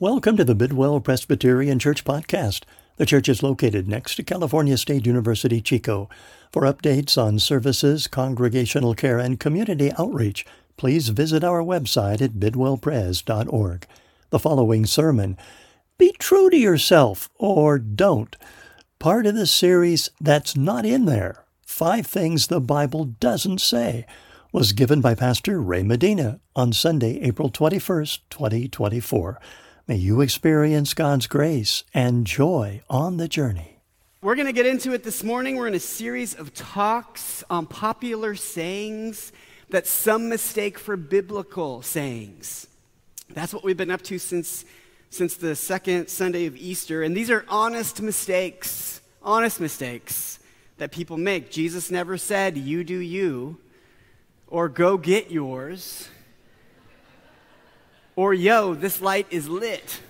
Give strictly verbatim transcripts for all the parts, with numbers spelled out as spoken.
Welcome to the Bidwell Presbyterian Church Podcast. The church is located next to California State University, Chico. For updates on services, congregational care, and community outreach, please visit our website at bidwell pres dot org. The following sermon, Be True to Yourself or Don't, part of the series That's Not in There, Five Things the Bible Doesn't Say, was given by Pastor Ray Medina on Sunday, April twenty-first, twenty twenty-four. May you experience God's grace and joy on the journey. We're going to get into it this morning. We're in a series of talks on popular sayings that some mistake for biblical sayings. That's what we've been up to since, since the second Sunday of Easter. And these are honest mistakes, honest mistakes that people make. Jesus never said, "You do you," or "Go get yours," or "Yo, this light is lit."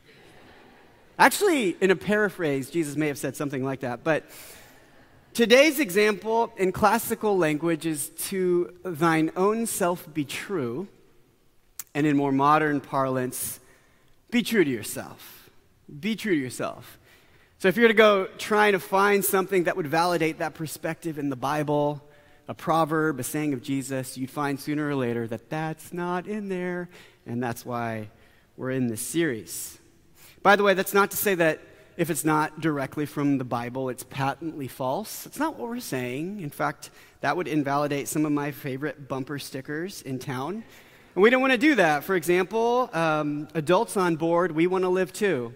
Actually, in a paraphrase, Jesus may have said something like that. But today's example in classical language is "to thine own self be true," and in more modern parlance, be true to yourself. Be true to yourself. So if you're to go trying to find something that would validate that perspective in the Bible, a proverb, a saying of Jesus, you'd find sooner or later that that's not in there. And that's why we're in this series. By the way, that's not to say that if it's not directly from the Bible, it's patently false. That's not what we're saying. In fact, that would invalidate some of my favorite bumper stickers in town. And we don't want to do that. For example, um, adults on board, we want to live too.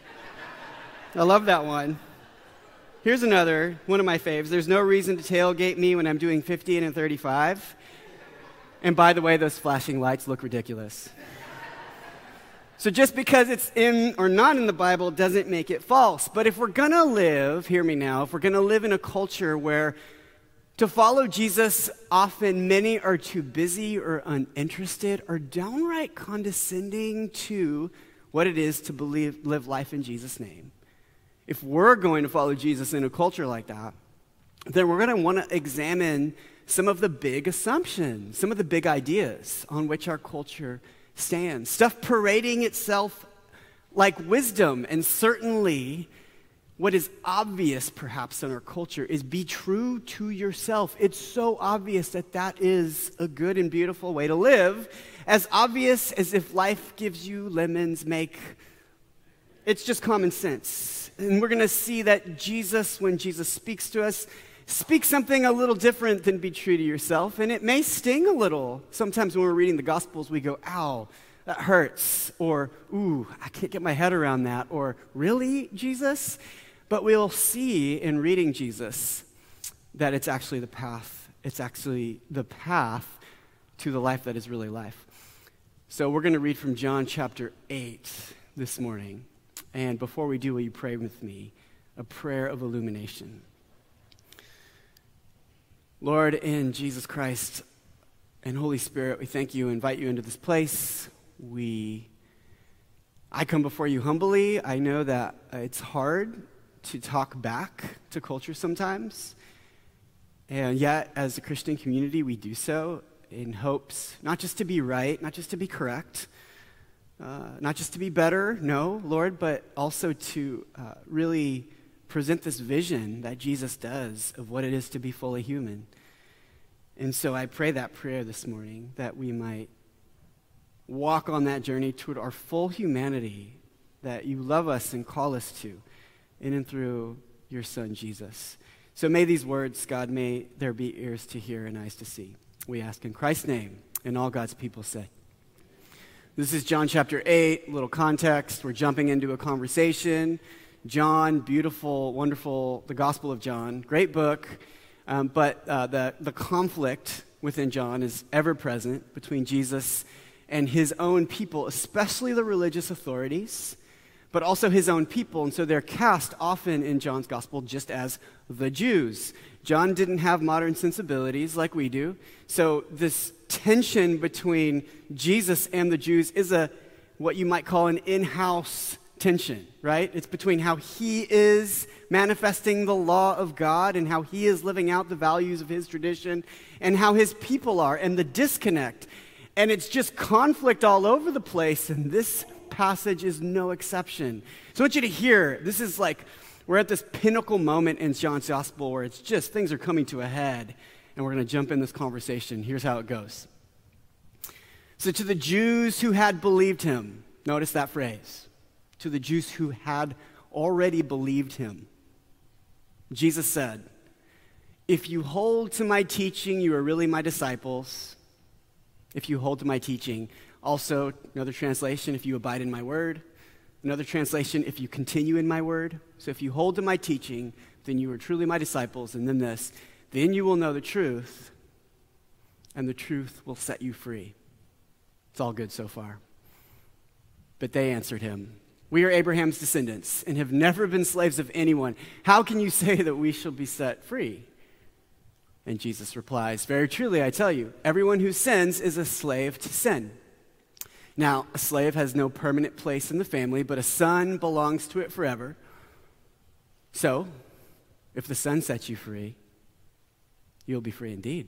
I love that one. Here's another, one of my faves. There's no reason to tailgate me when I'm doing fifteen and thirty-five. And by the way, those flashing lights look ridiculous. So just because it's in or not in the Bible doesn't make it false. But if we're going to live, hear me now, if we're going to live in a culture where to follow Jesus, often many are too busy or uninterested or downright condescending to what it is to believe, live life in Jesus' name. If we're going to follow Jesus in a culture like that, then we're going to want to examine some of the big assumptions, some of the big ideas on which our culture stands. Stuff parading itself like wisdom. And certainly what is obvious perhaps in our culture is be true to yourself. It's so obvious that that is a good and beautiful way to live. As obvious as if life gives you lemons make. It's just common sense. And we're going to see that Jesus, when Jesus speaks to us, speak something a little different than be true to yourself, and it may sting a little. Sometimes when we're reading the Gospels, we go, "Ow, that hurts," or "Ooh, I can't get my head around that," or "Really, Jesus?" But we'll see in reading Jesus that it's actually the path. It's actually the path to the life that is really life. So we're going to read from John chapter eight this morning. And before we do, will you pray with me a prayer of illumination? Lord, in Jesus Christ and Holy Spirit, we thank you, invite you into this place. We, I come before you humbly. I know that it's hard to talk back to culture sometimes. And yet, as a Christian community, we do so in hopes not just to be right, not just to be correct, uh, not just to be better, no, Lord, but also to uh, really present this vision that Jesus does of what it is to be fully human. And so I pray that prayer this morning that we might walk on that journey toward our full humanity that you love us and call us to in and through your Son, Jesus. So may these words, God, may there be ears to hear and eyes to see. We ask in Christ's name, and all God's people say. This is John chapter eight, a little context. We're jumping into a conversation. John, beautiful, wonderful, the Gospel of John, great book, um, but uh, the, the conflict within John is ever present between Jesus and his own people, especially the religious authorities, but also his own people. And so they're cast often in John's Gospel just as the Jews. John didn't have modern sensibilities like we do, so this tension between Jesus and the Jews is a what you might call an in-house tension, right? It's between how he is manifesting the law of God and how he is living out the values of his tradition and how his people are, and the disconnect. And it's just conflict all over the place, and this passage is no exception. So I want you to hear, this is like, we're at this pinnacle moment in John's gospel where it's just, things are coming to a head, and we're going to jump in this conversation. Here's how it goes. So to the Jews who had believed him, notice that phrase, to the Jews who had already believed him, Jesus said, if you hold to my teaching, you are really my disciples. If you hold to my teaching. Also, another translation, if you abide in my word. Another translation, if you continue in my word. So if you hold to my teaching, then you are truly my disciples. And then this, then you will know the truth, and the truth will set you free. It's all good so far. But they answered him, we are Abraham's descendants and have never been slaves of anyone. How can you say that we shall be set free? And Jesus replies, very truly, I tell you, everyone who sins is a slave to sin. Now, a slave has no permanent place in the family, but a son belongs to it forever. So, if the son sets you free, you'll be free indeed.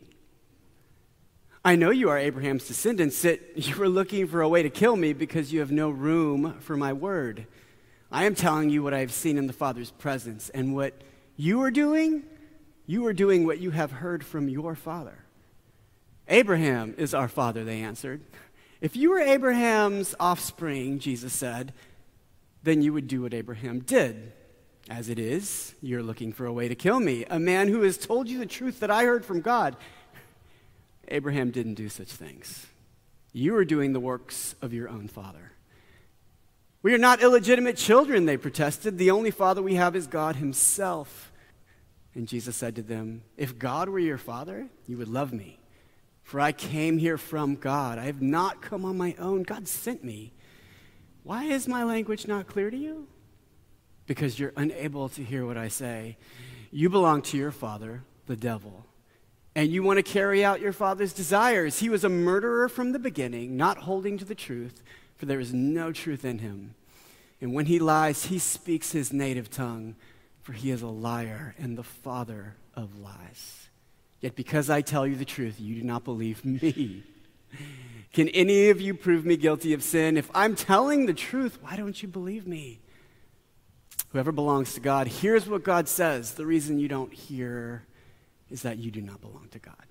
I know you are Abraham's descendants, that you were looking for a way to kill me because you have no room for my word. I am telling you what I have seen in the Father's presence, and what you are doing, you are doing what you have heard from your father. Abraham is our father, they answered. If you were Abraham's offspring, Jesus said, then you would do what Abraham did. As it is, you're looking for a way to kill me, a man who has told you the truth that I heard from God. Abraham didn't do such things. You are doing the works of your own father. We are not illegitimate children, they protested. The only father we have is God himself. And Jesus said to them, if God were your father, you would love me. For I came here from God. I have not come on my own. God sent me. Why is my language not clear to you? Because you're unable to hear what I say. You belong to your father, the devil, and you want to carry out your father's desires. He was a murderer from the beginning, not holding to the truth, for there is no truth in him. And when he lies, he speaks his native tongue, for he is a liar and the father of lies. Yet because I tell you the truth, you do not believe me. Can any of you prove me guilty of sin? If I'm telling the truth, why don't you believe me? Whoever belongs to God hears what God says. The reason you don't hear is that you do not belong to God.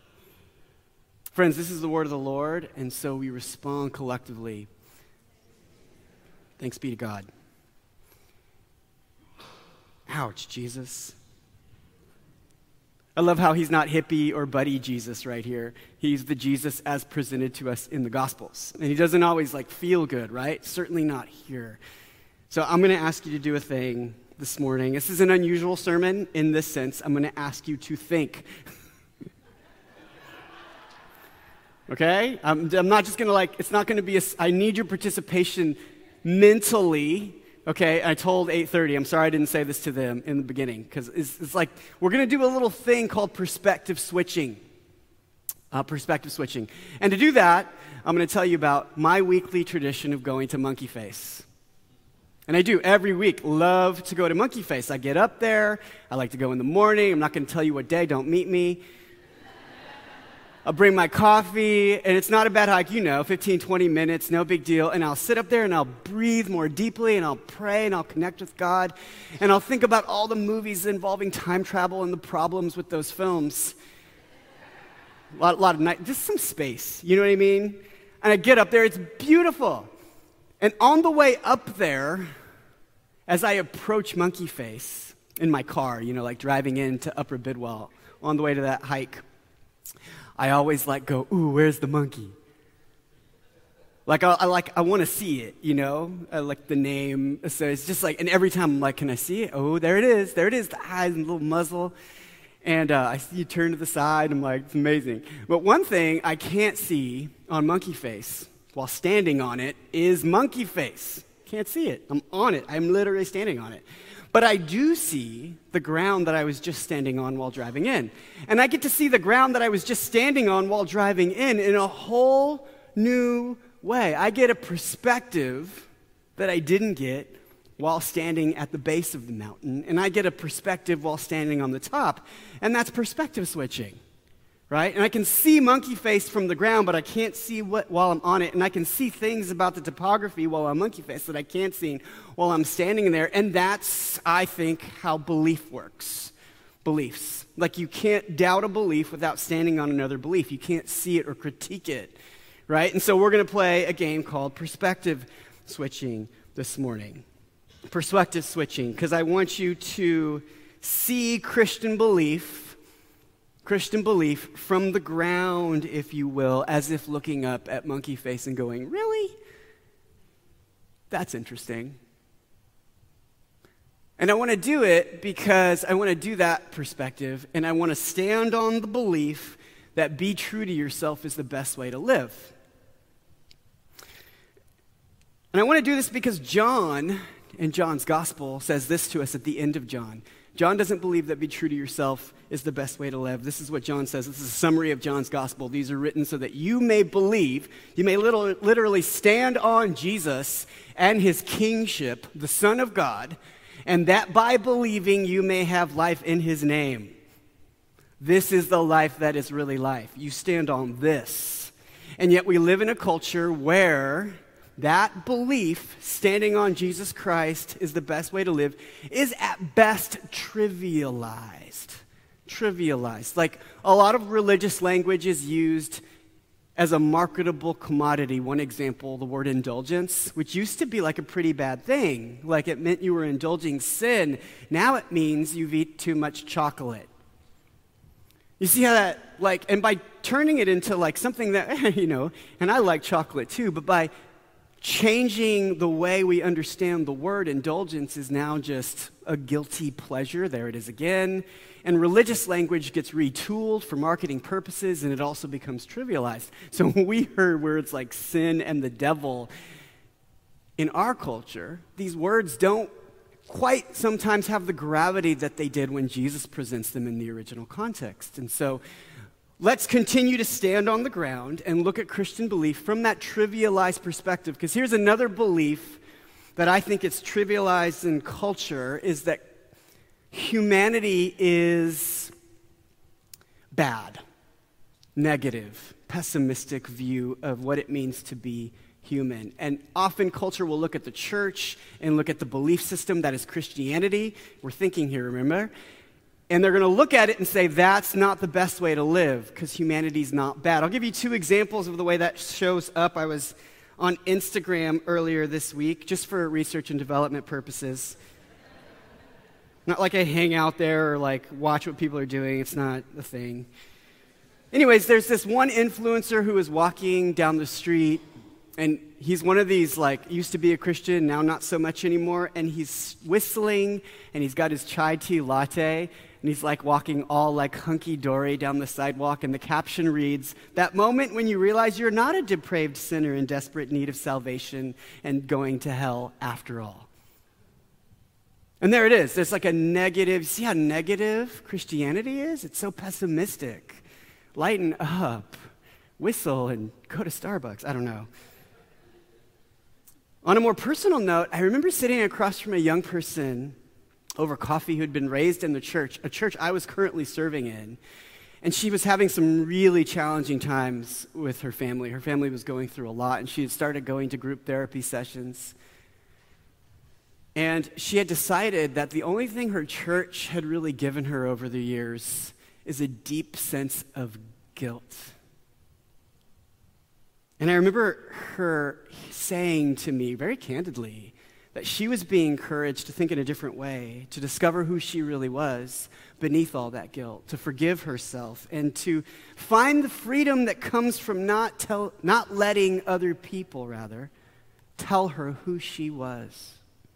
Friends, this is the word of the Lord, and so we respond collectively. Thanks be to God. Ouch, Jesus. I love how he's not hippie or buddy Jesus right here. He's the Jesus as presented to us in the Gospels. And he doesn't always like feel good, right? Certainly not here. So I'm going to ask you to do a thing this morning. This is an unusual sermon in this sense. I'm going to ask you to think. Okay? I'm, I'm not just going to like, it's not going to be a, I need your participation mentally. Okay, I told eight thirty, I'm sorry I didn't say this to them in the beginning, because it's, it's like, we're going to do a little thing called perspective switching. Uh, perspective switching. And to do that, I'm going to tell you about my weekly tradition of going to Monkey Face. And I do every week, love to go to Monkey Face. I get up there, I like to go in the morning, I'm not going to tell you what day, don't meet me. I'll bring my coffee, and it's not a bad hike, you know, fifteen, twenty minutes, no big deal. And I'll sit up there, and I'll breathe more deeply, and I'll pray, and I'll connect with God. And I'll think about all the movies involving time travel and the problems with those films. A lot, a lot of night, just some space, you know what I mean? And I get up there, it's beautiful. And on the way up there, as I approach Monkey Face in my car, you know, like driving into Upper Bidwell, on the way to that hike, I always like go, ooh, where's the monkey? Like I, I like I want to see it, you know, I like the name. So it's just like, and every time I'm like, can I see it? Oh, there it is, there it is, the eyes and the little muzzle. And uh, I see you turn to the side. I'm like, it's amazing. But one thing I can't see on Monkey Face while standing on it is Monkey Face. Can't see it. I'm on it. I'm literally standing on it. But I do see the ground that I was just standing on while driving in. And I get to see the ground that I was just standing on while driving in in a whole new way. I get a perspective that I didn't get while standing at the base of the mountain. And I get a perspective while standing on the top. And that's perspective switching, right? And I can see monkey face from the ground, but I can't see what while I'm on it. And I can see things about the topography while I'm monkey face that I can't see while I'm standing there. And that's, I think, how belief works. Beliefs. Like you can't doubt a belief without standing on another belief. You can't see it or critique it, right? And so we're going to play a game called perspective switching this morning. Perspective switching, because I want you to see Christian belief, Christian belief from the ground, if you will, as if looking up at monkey face and going, really? That's interesting. And I want to do it because I want to do that perspective, and I want to stand on the belief that be true to yourself is the best way to live. And I want to do this because John, in John's gospel, says this to us at the end of John. John doesn't believe that be true to yourself is the best way to live. This is what John says. This is a summary of John's gospel. These are written so that you may believe, you may literally stand on Jesus and his kingship, the Son of God, and that by believing you may have life in his name. This is the life that is really life. You stand on this. And yet we live in a culture where that belief, standing on Jesus Christ is the best way to live, is at best trivialized. Trivialized. Like a lot of religious language is used as a marketable commodity. One example, the word indulgence, which used to be like a pretty bad thing. Like it meant you were indulging sin. Now it means you've eaten too much chocolate. You see how that, like, and by turning it into like something that, you know, and I like chocolate too, but by changing the way we understand the word indulgence is now just a guilty pleasure. There it is again. And religious language gets retooled for marketing purposes, and it also becomes trivialized. So when we heard words like sin and the devil in our culture, these words don't quite sometimes have the gravity that they did when Jesus presents them in the original context. And so let's continue to stand on the ground and look at Christian belief from that trivialized perspective, because here's another belief that I think it's trivialized in culture, is that humanity is bad, negative, pessimistic view of what it means to be human. And often culture will look at the church and look at the belief system that is Christianity. We're thinking here, remember? And they're going to look at it and say, that's not the best way to live because humanity's not bad. I'll give you two examples of the way that shows up. I was on Instagram earlier this week, just for research and development purposes. Not like I hang out there or like watch what people are doing. It's not a thing. Anyways, there's this one influencer who is walking down the street, and he's one of these, like, used to be a Christian, now not so much anymore, and he's whistling, and he's got his chai tea latte, and he's like walking all like hunky-dory down the sidewalk, and the caption reads, "That moment when you realize you're not a depraved sinner in desperate need of salvation and going to hell after all." And there it is. There's like a negative, see how negative Christianity is? It's so pessimistic. Lighten up, whistle, and go to Starbucks. I don't know. On a more personal note, I remember sitting across from a young person over coffee who had been raised in the church, a church I was currently serving in. And she was having some really challenging times with her family. Her family was going through a lot, and she had started going to group therapy sessions. And she had decided that the only thing her church had really given her over the years is a deep sense of guilt. And I remember her saying to me very candidly that she was being encouraged to think in a different way, to discover who she really was beneath all that guilt, to forgive herself, and to find the freedom that comes from not tell, not letting other people, rather, tell her who she was.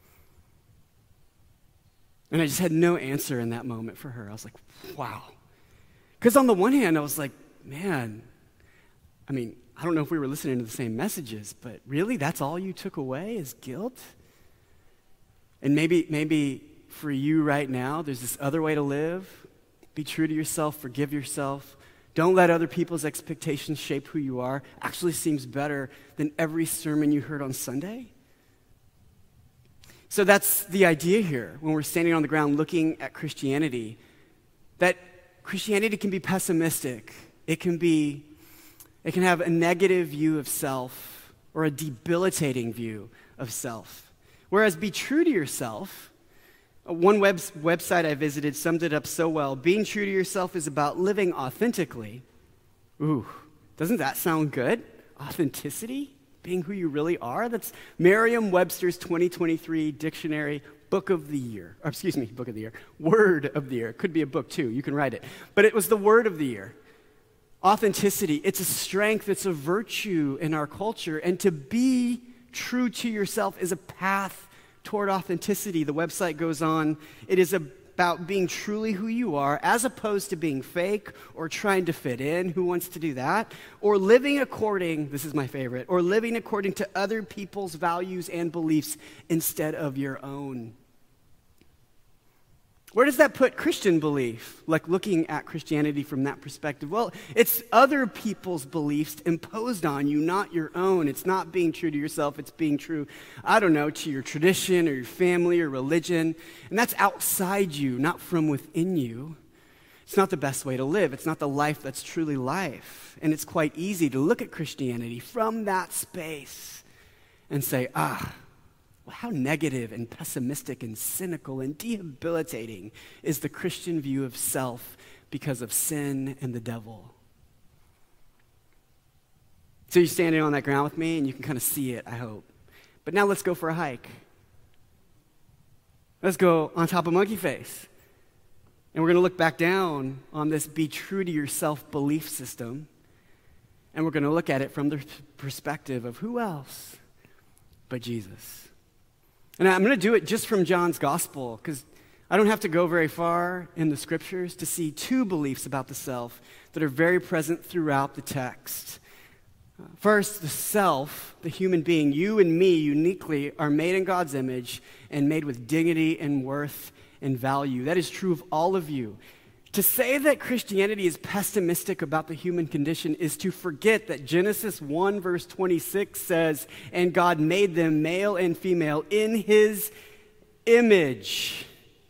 And I just had no answer in that moment for her. I was like, wow. Because on the one hand, I was like, man, I mean, I don't know if we were listening to the same messages, but really, that's all you took away is guilt? And maybe, maybe for you right now, there's this other way to live. Be true to yourself, forgive yourself. Don't let other people's expectations shape who you are. Actually seems better than every sermon you heard on Sunday. So that's the idea here when we're standing on the ground looking at Christianity, that Christianity can be pessimistic, It can be, it can have a negative view of self or a debilitating view of self. Whereas be true to yourself, one web, website I visited summed it up so well. Being true to yourself is about living authentically. Ooh, doesn't that sound good? Authenticity? Being who you really are? That's Merriam-Webster's twenty twenty-three dictionary book of the year. Or excuse me, book of the year. Word of the year. It could be a book too. You can write it. But it was the word of the year. Authenticity. It's a strength. It's a virtue in our culture. And to be true to yourself is a path toward authenticity. The website goes on. It is about being truly who you are as opposed to being fake or trying to fit in. Who wants to do that? Or living according, this is my favorite, or living according to other people's values and beliefs instead of your own. Where does that put Christian belief? Like looking at Christianity from that perspective. Well, it's other people's beliefs imposed on you, not your own. It's not being true to yourself. It's being true, I don't know, to your tradition or your family or religion. And that's outside you, not from within you. It's not the best way to live. It's not the life that's truly life. And it's quite easy to look at Christianity from that space and say, ah, well, how negative and pessimistic and cynical and debilitating is the Christian view of self because of sin and the devil. So you're standing on that ground with me and you can kind of see it, I hope. But now let's go for a hike. Let's go on top of Monkey Face. And we're going to look back down on this be true to yourself belief system. And we're going to look at it from the perspective of who else but Jesus. And I'm going to do it just from John's gospel because I don't have to go very far in the scriptures to see two beliefs about the self that are very present throughout the text. Uh, first, the self, the human being, you and me uniquely are made in God's image and made with dignity and worth and value. That is true of all of you. To say that Christianity is pessimistic about the human condition is to forget that Genesis one verse twenty-six says, and God made them male and female in his image.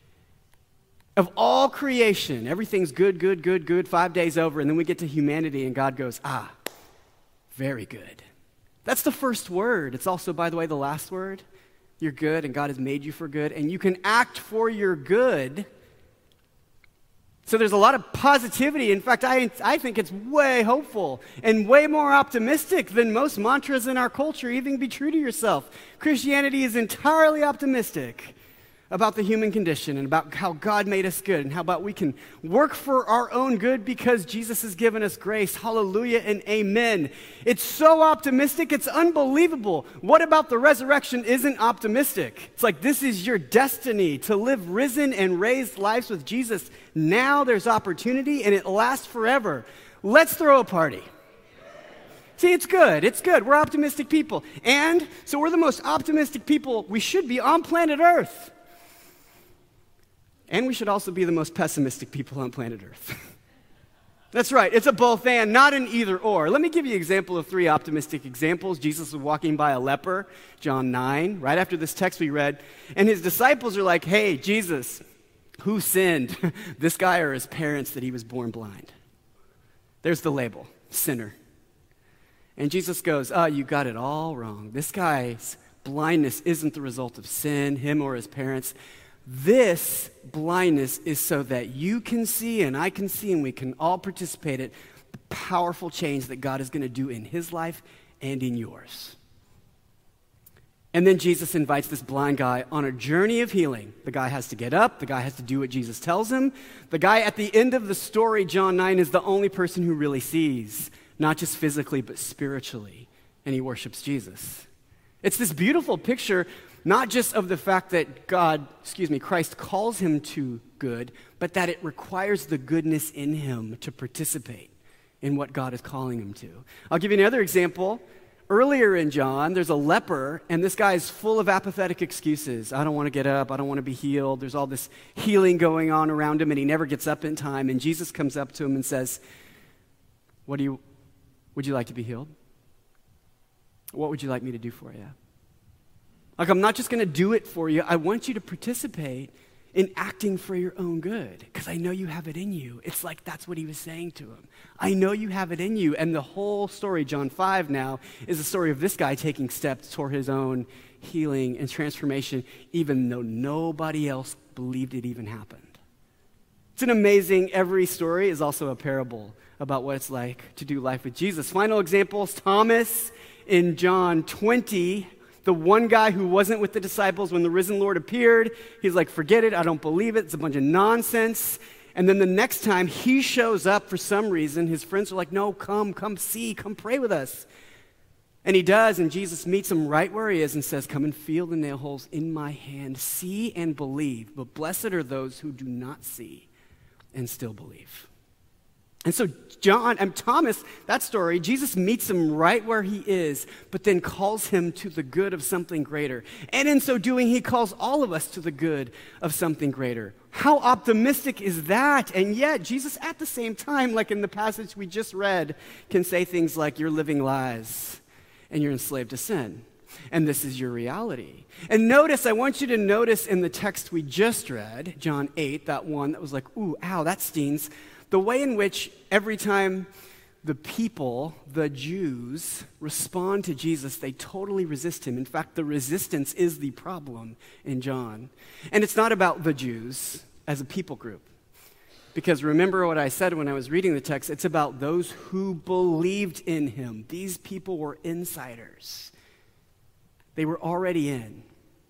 Of all creation, everything's good, good, good, good, five days over, and then we get to humanity and God goes, ah, very good. That's the first word. It's also, by the way, the last word. You're good and God has made you for good, and you can act for your good. So there's a lot of positivity. In fact, I, I think it's way hopeful and way more optimistic than most mantras in our culture. Even be true to yourself. Christianity is entirely optimistic about the human condition and about how God made us good and how about we can work for our own good because Jesus has given us grace. Hallelujah and amen. It's so optimistic, it's unbelievable. What about the resurrection isn't optimistic? It's like this is your destiny to live risen and raised lives with Jesus. Now there's opportunity and it lasts forever. Let's throw a party. See, it's good. It's good. We're optimistic people. And so we're the most optimistic people we should be on planet Earth. And we should also be the most pessimistic people on planet Earth. That's right. It's a both and, not an either or. Let me give you an example of three optimistic examples. Jesus was walking by a leper, John nine, right after this text we read. And his disciples are like, hey, Jesus, who sinned, this guy or his parents, that he was born blind? There's the label, sinner. And Jesus goes, oh, you got it all wrong. This guy's blindness isn't the result of sin, him or his parents. This blindness is so that you can see and I can see and we can all participate in the powerful change that God is going to do in his life and in yours. And then Jesus invites this blind guy on a journey of healing. The guy has to get up. The guy has to do what Jesus tells him. The guy at the end of the story, John nine, is the only person who really sees, not just physically but spiritually, and he worships Jesus. It's this beautiful picture, not just of the fact that God, excuse me, Christ calls him to good, but that it requires the goodness in him to participate in what God is calling him to. I'll give you another example. Earlier in John, there's a leper, and this guy is full of apathetic excuses. I don't want to get up. I don't want to be healed. There's all this healing going on around him, and he never gets up in time. And Jesus comes up to him and says, "What do you, would you like to be healed? What would you like me to do for you?" Like, I'm not just going to do it for you. I want you to participate in acting for your own good, because I know you have it in you. It's like that's what he was saying to him. I know you have it in you. And the whole story, John five now, is the story of this guy taking steps toward his own healing and transformation, even though nobody else believed it even happened. It's an amazing, every story is also a parable about what it's like to do life with Jesus. Final examples, Thomas in John twenty, the one guy who wasn't with the disciples when the risen Lord appeared. He's like, forget it, I don't believe it, it's a bunch of nonsense. And then the next time he shows up for some reason, his friends are like, no, come, come see, come pray with us. And he does, and Jesus meets him right where he is and says, come and feel the nail holes in my hand, see and believe, but blessed are those who do not see and still believe. And so John and Thomas, that story, Jesus meets him right where he is, but then calls him to the good of something greater. And in so doing, he calls all of us to the good of something greater. How optimistic is that? And yet, Jesus at the same time, like in the passage we just read, can say things like, you're living lies and you're enslaved to sin. And this is your reality. And notice, I want you to notice in the text we just read, John eight, that one that was like, ooh, ow, that stings, the way in which every time the people, the Jews, respond to Jesus, they totally resist him. In fact, the resistance is the problem in John. And it's not about the Jews as a people group. Because remember what I said when I was reading the text, it's about those who believed in him. These people were insiders. They were already in.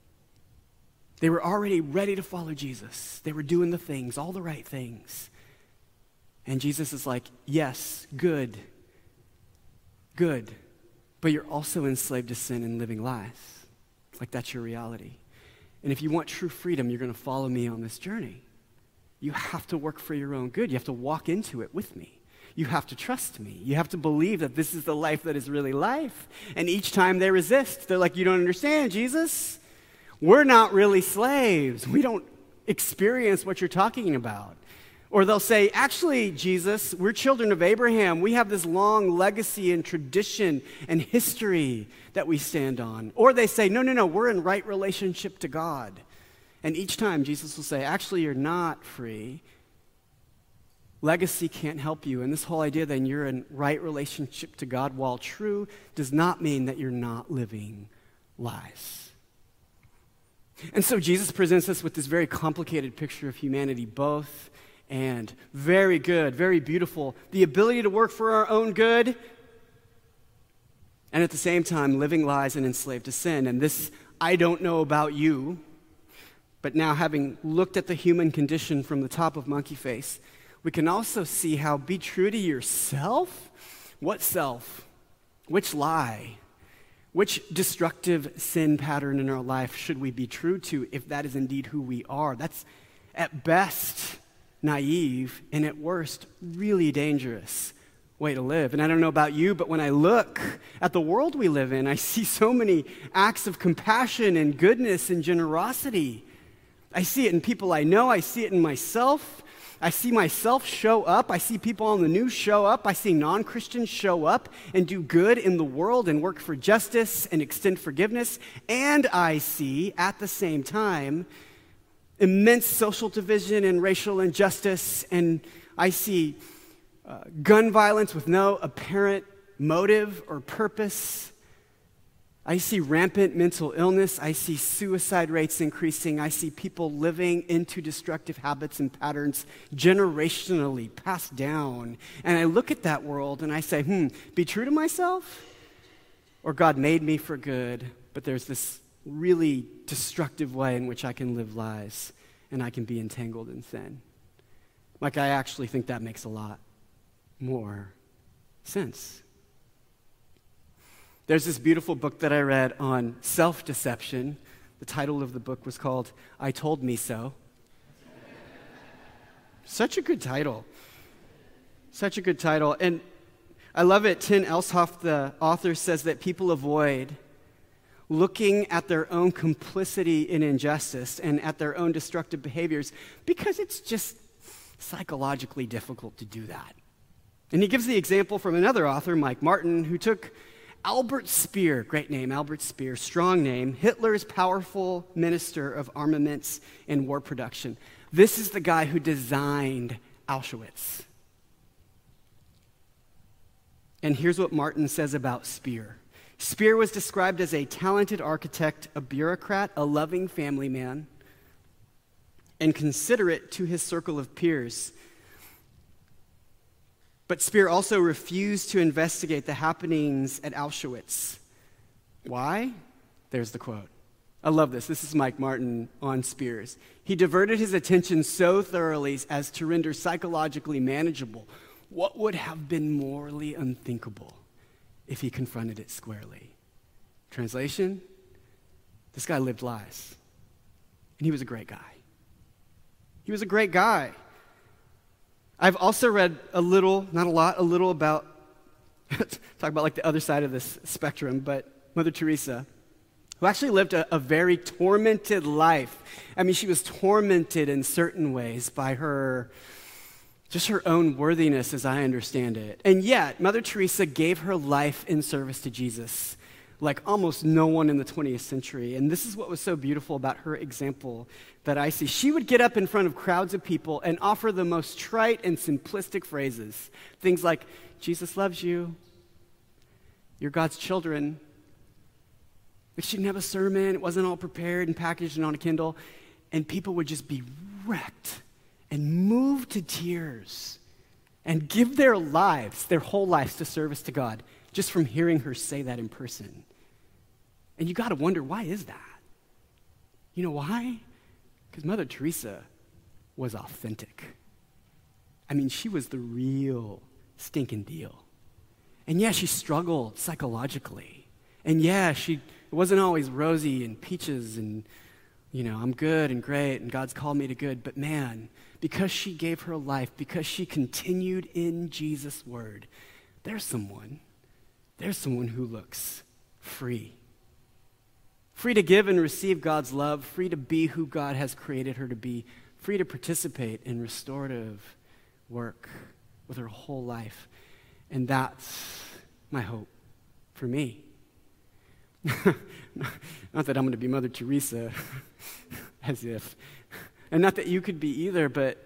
They were already ready to follow Jesus. They were doing the things, all the right things. And Jesus is like, yes, good, good, but you're also enslaved to sin and living lies. Like that's your reality. And if you want true freedom, you're going to follow me on this journey. You have to work for your own good. You have to walk into it with me. You have to trust me. You have to believe that this is the life that is really life. And each time they resist, they're like, you don't understand, Jesus. We're not really slaves. We don't experience what you're talking about. Or they'll say, actually, Jesus, we're children of Abraham. We have this long legacy and tradition and history that we stand on. Or they say, no, no, no, we're in right relationship to God. And each time Jesus will say, actually, you're not free. Legacy can't help you. And this whole idea that you're in right relationship to God, while true, does not mean that you're not living lies. And so Jesus presents us with this very complicated picture of humanity, both and very good, very beautiful. The ability to work for our own good, and at the same time, living lies and enslaved to sin. And this, I don't know about you, but now having looked at the human condition from the top of Monkey Face, we can also see how be true to yourself. What self? Which lie? Which destructive sin pattern in our life should we be true to if that is indeed who we are? That's at best naive, and at worst, really dangerous way to live. And I don't know about you, but when I look at the world we live in, I see so many acts of compassion and goodness and generosity. I see it in people I know. I see it in myself. I see myself show up. I see people on the news show up. I see non-Christians show up and do good in the world and work for justice and extend forgiveness. And I see, at the same time, immense social division and racial injustice, and I see uh, gun violence with no apparent motive or purpose. I see rampant mental illness. I see suicide rates increasing. I see people living into destructive habits and patterns generationally passed down. And I look at that world and I say, hmm, be true to myself? Or God made me for good, but there's this really destructive way in which I can live lies and I can be entangled in sin. Like, I actually think that makes a lot more sense. There's this beautiful book that I read on self-deception. The title of the book was called I Told Me So. Such a good title. Such a good title. And I love it. Tim Elshoff, the author, says that people avoid looking at their own complicity in injustice and at their own destructive behaviors because it's just psychologically difficult to do that. And he gives the example from another author, Mike Martin, who took Albert Speer, great name, Albert Speer, strong name, Hitler's powerful minister of armaments and war production. This is the guy who designed Auschwitz. And here's what Martin says about Speer. Speer was described as a talented architect, a bureaucrat, a loving family man, and considerate to his circle of peers. But Speer also refused to investigate the happenings at Auschwitz. Why? There's the quote. I love this. This is Mike Martin on Spears. He diverted his attention so thoroughly as to render psychologically manageable what would have been morally unthinkable if he confronted it squarely. Translation? This guy lived lies. And he was a great guy. He was a great guy. I've also read a little, not a lot, a little about, talk about like the other side of this spectrum, but Mother Teresa, who actually lived a, a very tormented life. I mean, she was tormented in certain ways by her, just her own worthiness as I understand it. And yet, Mother Teresa gave her life in service to Jesus like almost no one in the twentieth century. And this is what was so beautiful about her example that I see. She would get up in front of crowds of people and offer the most trite and simplistic phrases. Things like, Jesus loves you. You're God's children. Like she didn't have a sermon. It wasn't all prepared and packaged and on a Kindle. And people would just be wrecked and moved to tears and give their lives, their whole lives to service to God just from hearing her say that in person. And you got to wonder, why is that? You know why? Because Mother Teresa was authentic. I mean, she was the real stinking deal. And yeah, she struggled psychologically. And yeah, she it wasn't always rosy and peaches and, you know, I'm good and great and God's called me to good. But man, because she gave her life, because she continued in Jesus' word, there's someone, there's someone who looks free. Free to give and receive God's love, free to be who God has created her to be, free to participate in restorative work with her whole life. And that's my hope for me. Not that I'm going to be Mother Teresa, as if. And not that you could be either, but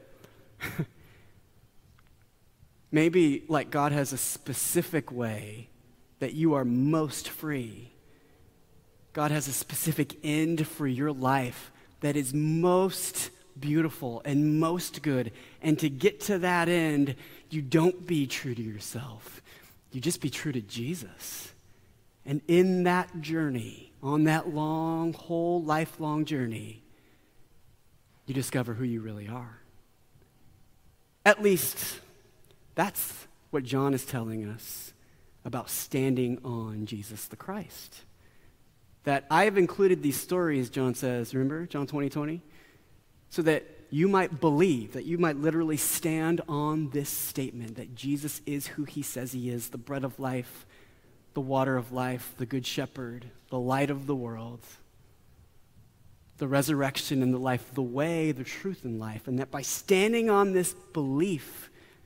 maybe like God has a specific way that you are most free. God has a specific end for your life that is most beautiful and most good. And to get to that end, you don't be true to yourself. You just be true to Jesus. And in that journey, on that long, whole lifelong journey, you discover who you really are. At least that's what John is telling us about standing on Jesus the Christ. That I have included these stories, John says, remember, John twenty twenty? So that you might believe, that you might literally stand on this statement that Jesus is who he says he is, the bread of life, the water of life, the good shepherd, the light of the world, the resurrection and the life, the way, the truth, and life. And that by standing on this belief,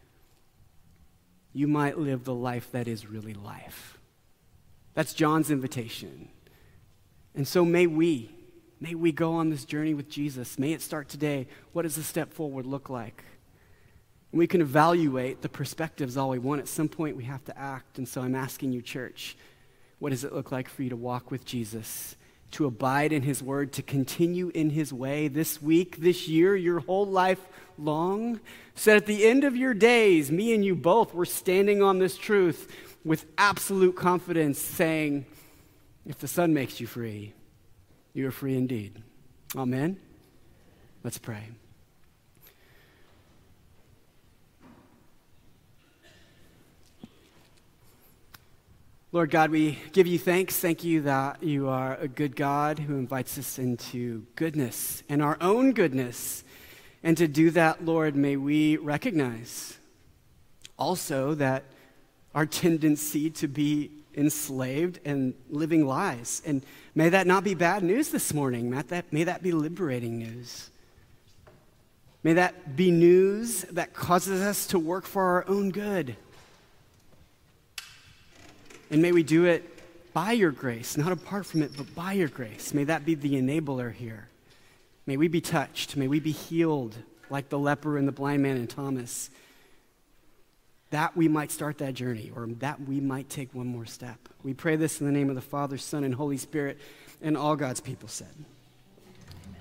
you might live the life that is really life. That's John's invitation. And so may we, may we go on this journey with Jesus. May it start today. What does the step forward look like? And we can evaluate the perspectives all we want. At some point, we have to act. And so I'm asking you, church, what does it look like for you to walk with Jesus, to abide in his word, to continue in his way this week, this year, your whole life long, so that at the end of your days, me and you both, we're standing on this truth with absolute confidence saying, if the Son makes you free, you are free indeed. Amen? Let's pray. Lord God, we give you thanks. Thank you that you are a good God who invites us into goodness and our own goodness. And to do that, Lord, may we recognize also that our tendency to be enslaved and living lies. And may that not be bad news this morning. May that, may that be liberating news. May that be news that causes us to work for our own good. And may we do it by your grace, not apart from it, but by your grace. May that be the enabler here. May we be touched. May we be healed like the leper and the blind man and Thomas. That we might start that journey, or that we might take one more step. We pray this in the name of the Father, Son, and Holy Spirit, and all God's people said.